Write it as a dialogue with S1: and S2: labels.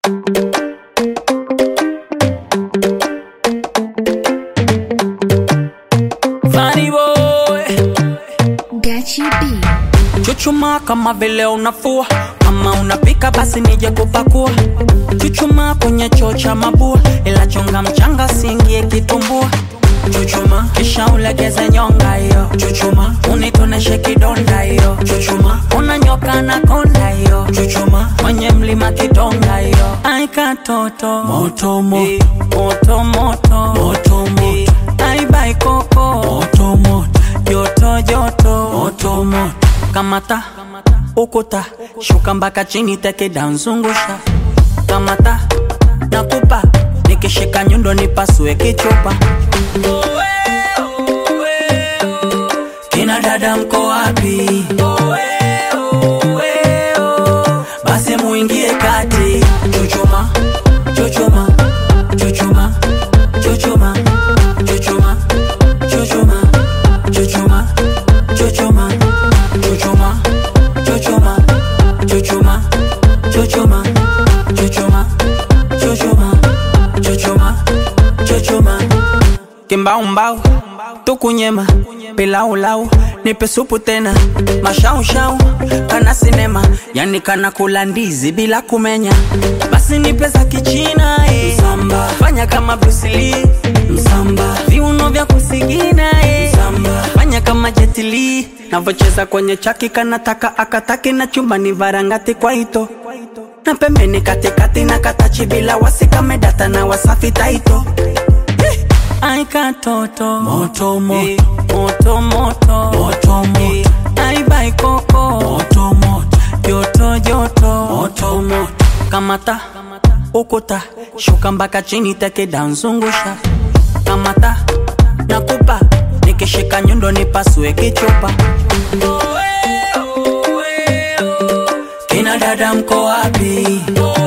S1: Funny boy,
S2: Gachi B.
S1: chuchuma kama vile unafua, kama unapika basi nije kupakua. Chuchuma kwenye choo cha mabua, ila chonga mchanga singie kitumbua. Chuchuma kisha ulegeze nyonga hiyo. Chuchuma unitoneshe kidonda hiyo. Chuchuma unanyoka na konda hiyo. Chuchuma kwenye mlima kidonga hiyo. Ai katoto moto moto, moto moto, moto moto. Ai bai koko moto moto, joto joto, moto moto. Kamata ukuta, shuka mpaka chini teke down zungusha. Kamata nakupa, nikishika nyundo nipasue kichupa. Kina dada mko wapi? Basi muingie kati. Chuchuma, chuchuma, chuchuma, chuchuma, chuchuma, chuchuma, chuchuma, chuchuma, chuchuma, chuchuma, chuchuma, chuchuma, chuchuma, chuchuma, chuchuma, chuchuma. Kimbao mbao tukunyema, pilau lau nipe supu tena, mashau shau kana sinema, yani kana kula ndizi bila kumenya. Basi nipe za kichina msamba, fanya kama Bruce Lee msamba, viuno vya kusigina msamba, fanya kama Jet Li navocheza kwenye chaki, kanataka akataki na chumbani varangati kwa hito, na pembeni katikati na katachi bila wasika medata na wasafi taito. Ai katoto moto moto, moto moto, moto moto. Ai bai koko moto moto, joto joto, moto moto. Kamata ukuta, shuka mpaka chini teke down zungusha. Kamata nakupa, nikishika nyundo nipasue kichupa. Kina dada mko wapi?